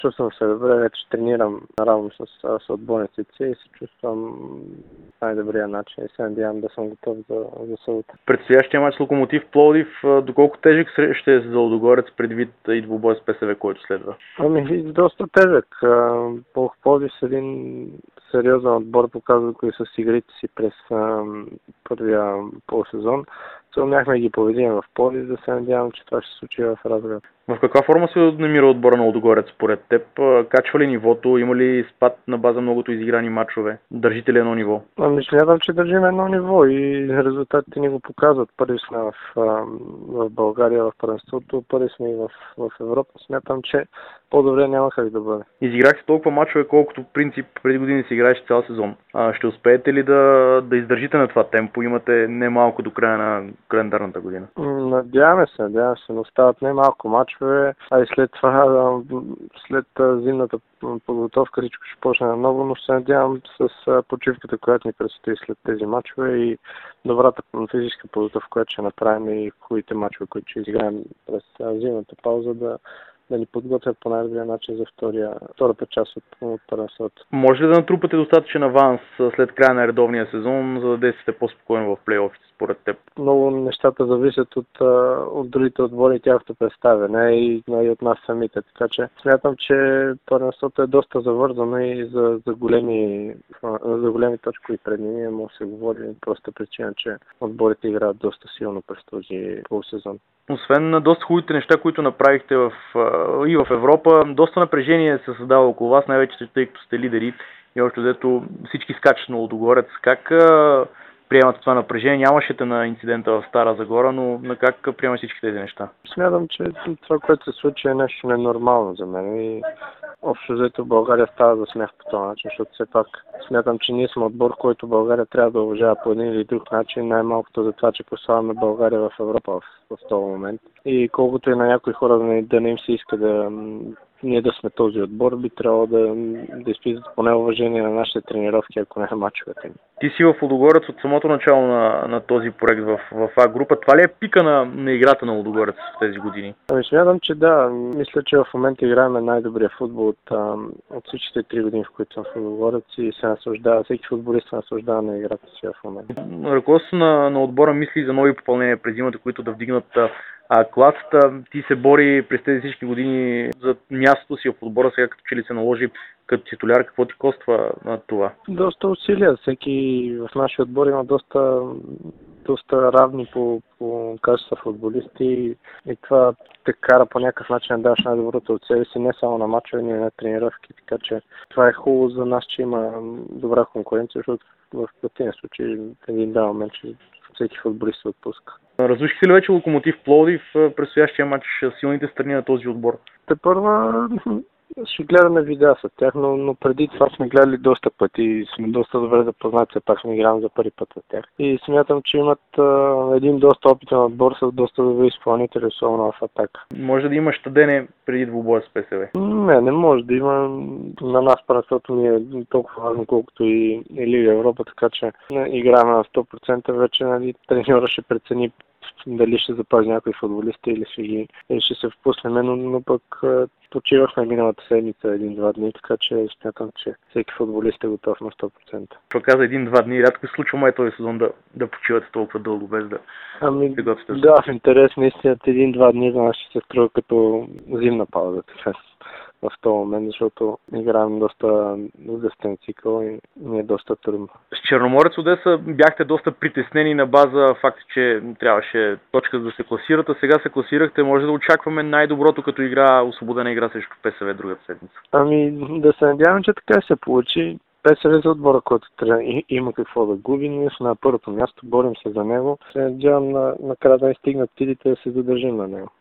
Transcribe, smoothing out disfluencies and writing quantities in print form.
Чувствам се добре, вече тренирам наравно с отборниците и се чувствам най-добрия начин и се надявам да съм готов за събота. Предстоящия мач с Локомотив Пловдив, доколко тежък ще е за Лудогорец предвид и двубой с ПСВ, който следва? Доста тежък. Пловдив с един сериозен отбор показва кои са с игрите си през първия полусезон. Умяхме ги победим в Пловдив, да се надявам, че това ще се случи в Разград. В каква форма се намира отбора на Лудогорец според теб? Качва ли нивото? Има ли спад на база многото изиграни матчове? Държите ли едно ниво? Смятам, че държим едно ниво и резултатите ни го показват. Първи сме в България в първенството, първи сме и в Европа. Смятам, че по-добре няма как да бъде. Изиграхте толкова мачове, колкото принцип преди години си играеш цял сезон. Ще успеете ли да издържите на това темпо? Имате немалко до края на календарната година. Надяваме се, но остават немалко мачове, а и след това, след зимната подготовка, всичко ще почне наново, но се надявам с почивката, която ни предстои след тези мачове и добрата физическа подготовка, която ще направим и хубавите мачове, които ще изиграем през зимната пауза, да ни подготвят по най-добрия начин за втората част от първенството. Може ли да натрупате достатъчен аванс след края на редовния сезон, за да действате по-спокойно в плейофите според теб? Много нещата зависят от другите отбори и тяхното представяне и от нас самите. Така че смятам, че първенството е доста завързано и за големи точкови преднини може да се говори проста причина, че отборите играят доста силно през този полусезон. Освен на доста хубавите неща, които направихте и в Европа, доста напрежение се създава около вас, най-вече тъй като сте лидери и още дето всички скачат на Лудогорец. Как приемате това напрежение? Нямаше на инцидента в Стара Загора, но как приемате всички тези неща? Смятам, че това, което се случи, е нещо ненормално за мен и общо взето България става за смях по този начин, защото все пак смятам, че ние сме отбор, който България трябва да уважава по един или друг начин, най-малкото за това, че прославяме България в Европа в този момент. И колкото и на някои хора да не им се иска ние да сме този отбор, би трябвало да изпитат поне уважение на нашите тренировки, ако не на мачовете. Ти си в Лудогорец от самото начало на този проект в А група. Това ли е пика на играта на Лудогорец в тези години? Смятам, че да. Мисля, че в момента играем най-добрия футбол от всичките 3 години, в които съм в Лудогорец и се наслаждава. Всеки футболист се наслаждава на играта си в момента. Ръководството на отбора мисли за нови попълнения през зимата, които да вдигнат класата. Ти се бори през тези всички години за мястото си в отбора, сега като че ли се наложи като титуляр, какво ти коства това? Доста усилия. Всеки в нашия отбор има доста равни по качество футболисти и това те кара по някакъв начин да даш най-доброто от себе си, не само на мачове, но и на тренировки. Така че това е хубаво за нас, че има добра конкуренция, защото в противен случай един момент, че всеки футболист се отпуска. Разрушихте ли вече Локомотив Пловдив предстоящия матч силните страни на този отбор? Първа ще гледаме видеа с тях, но преди това сме гледали доста пъти и сме доста добре запознати, все пак сме играли за първи път с тях. И смятам, че имат един доста опитен отбор с доста добри изпълнители, особено в атака. Може да има щадене преди двубоя с ПСВ? Не може да има. На нас първенството ни е толкова важно, колкото и Лига Европа, така че играем на 100%. Вече треньора ще прецени дали ще запази някои футболисти или ще се впуснем, но пък почивахме миналата седмица 1-2 дни, така че смятам, че всеки футболист е готов на 100%. Това каза 1-2 дни, рядко се случва този сезон да почивате толкова дълго без да се готвите. Да, в интерес наистина 1-2 дни за нас ще се струва като зимна пауза в този момент, защото играем доста дългостен цикъл и ни е доста трудно. С Черноморец Одеса бяхте доста притеснени на база факта, че трябваше точка да се класират, а сега се класирахте. Може да очакваме най-доброто като игра, освободена игра срещу ПСВ другата седмица? Да се надявам, че така се получи. ПСВ за отбора, който има какво да губи. Ние сме на първото място, борим се за него. Се надявам накрая да не стигнат тилите да се задържим на него.